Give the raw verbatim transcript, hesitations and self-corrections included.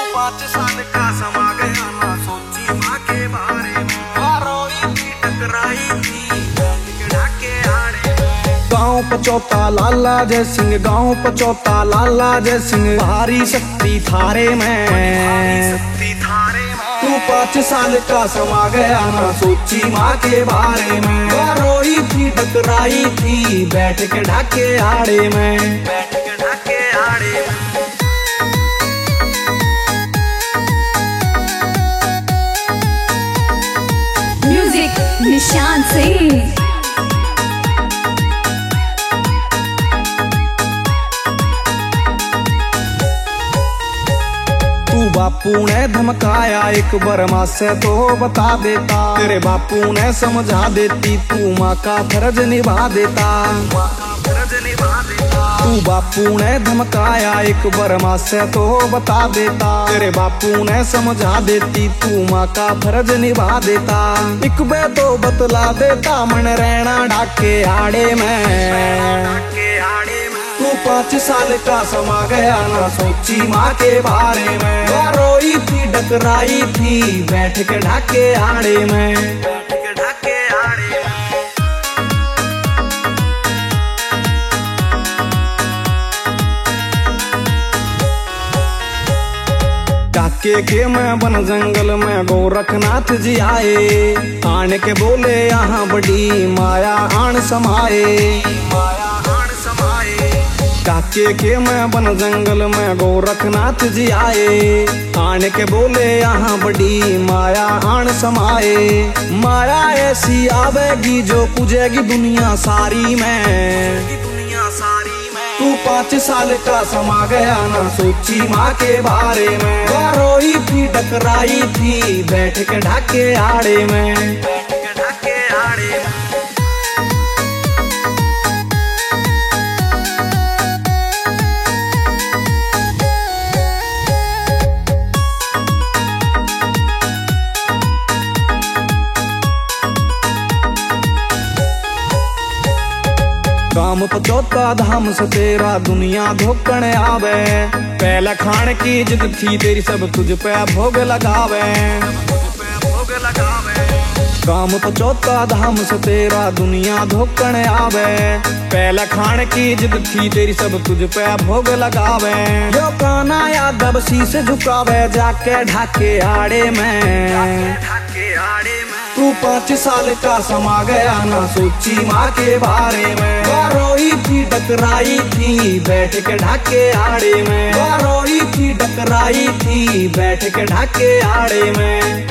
पाँच साल का समा गया ना सोची माँ के बारे में, रोई थी टकराई थी बैठ के ढाके आड़े में। गाँव पचौता लाला जय सिंह, गाँव पचौता लाला जय सिंह, भारी शक्ति थारे में, शक्ति थारे में। तू पाँच साल का समा गया ना सोची माँ के बारे में, रोई थी टकराई थी बैठ के ढाके आड़े में, बैठ के ढाके आड़े में। म्यूजिक निशान सिंह। तू बापू ने धमकाया एक बरमा से तो बता देता, तेरे बापू ने समझा देती तू माँ का फर्ज निभा देता, माँ का फर्ज निभा देता। तू बापू ने धमकाया एक बरमा से तो बता देता, तेरे बापू ने समझा देती तू माँ का फर्ज निभा देता। एक बे तो बतला देता मन रहना ढाके आड़े में, तू पाँच साल का समा गया ना सोची माँ के बारे में, रोई थी टकराई थी बैठ के ढाके आड़े में, बैठ के ढाके आड़े में। ढाके के मैं बन जंगल में गोरखनाथ जी आए, आने के बोले यहाँ बड़ी माया आन समाए, माया आन समाए। ढाके के मैं बन जंगल में गोरखनाथ जी आए, आने के बोले यहाँ बड़ी माया आन समाए। माया ऐसी आवेगी जो पूजेगी दुनिया सारी में, दुनिया सारी में। तू पाँच साल का समा गया ना सोची माँ के बारे में, रोई थी टकराई थी बैठ के ढाके आड़े में, बैठ के ढाके आड़े में। काम पचौता धाम से तेरा दुनिया धोकण आवे, पहले खान की जिद थी तेरी सब तुझ पे भोग लगावे, भोग लगावे। काम पचौता धाम से तेरा दुनिया धोकण आवे, पहले खान की जिद थी तेरी सब तुझ पे भोग लगावे। यो काना यादव शीश झुकावे जाके ढाके आड़े में, ढाके आड़े में। तू पाँच साल का समा गया ना सोची माँ के बारे में, रोई थी टकराई थी बैठ के ढाके आड़े में, रोई थी टकराई थी बैठ के ढाके आड़े में।